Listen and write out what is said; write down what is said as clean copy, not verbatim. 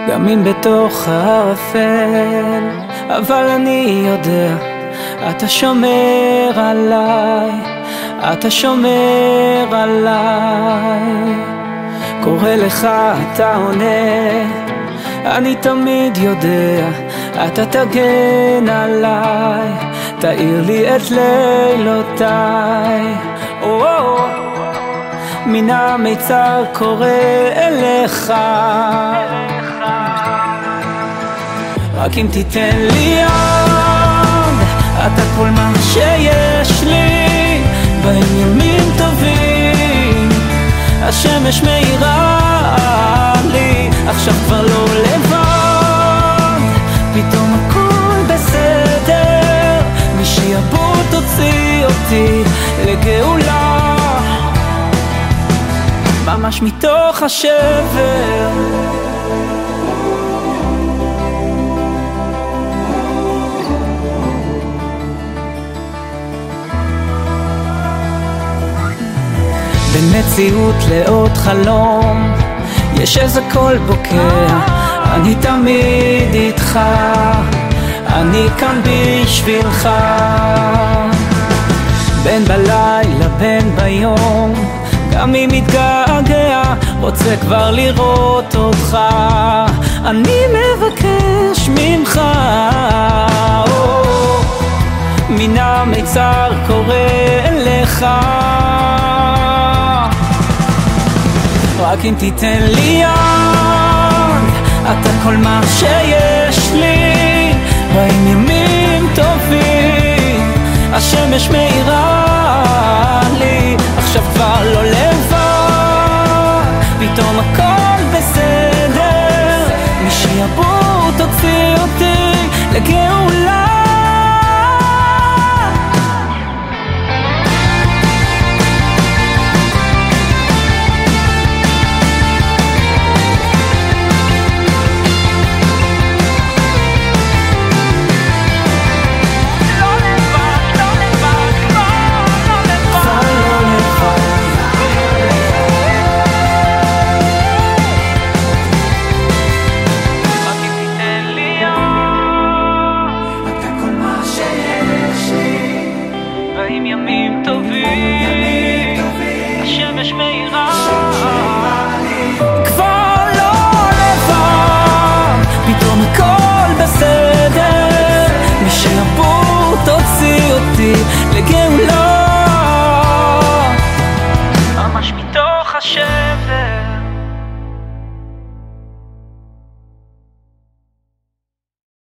גם אם בתוך הערפל, אבל אני יודע, אתה שומר עליי, אתה שומר עליי. קורא לך, אתה עונה, אני תמיד יודע, אתה תגן עליי, תאיר לי את לילותיי. מן המיצר קורא אליך, רק אם תיתן לי יד, אתה כל מה שיש לי. באים ימים טובים, השמש מאירה לי, עכשיו כבר לא לבד, פתאום הכל בסדר, משעבוד תוציא אותי לגאולה, ממש מתוך השבר. בין מציאות לעוד חלום יש איזה קול בוקע, אני תמיד איתך, אני כאן בשבילך. בין בלילה בין ביום, גם אם מתגעגע, רוצה כבר לראות אותך, אני מבקש ממך. מן המיצר קורא אליך, רק אם תיתן לי יד, אתה כל מה שיש לי. באים ימים טובים, השמש מאירה לי, עכשיו כבר לא לבד, פתאום הכל בסדר, משעבוד תוציא אותי